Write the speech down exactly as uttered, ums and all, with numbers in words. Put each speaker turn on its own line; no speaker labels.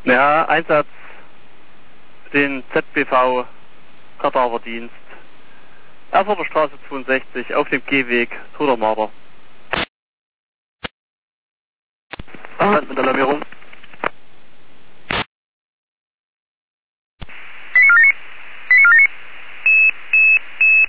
Ja, Einsatz den Z B V Kadaverdienst. Erfurter Straße zweiundsechzig auf dem Gehweg Todermarder.
Ah, mit Alarmierung.